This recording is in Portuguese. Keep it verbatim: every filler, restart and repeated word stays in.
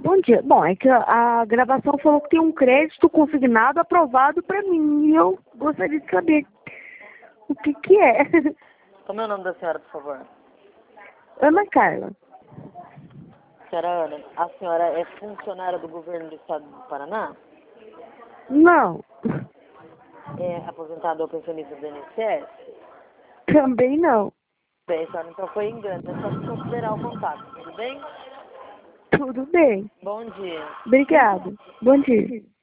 bom dia. Bom, é que a, a gravação falou que tem um crédito consignado aprovado para mim e eu gostaria de saber o que que é. Como é o nome da senhora, por favor? Ana Carla. Senhora Ana, a senhora é funcionária do governo do estado do Paraná? Não, É aposentada ou pensionista do I N S S? também não. Bem, senhora, então foi engano. É só considerar o contato, tudo bem? Tudo bem. Bom dia. Obrigada. Bom dia.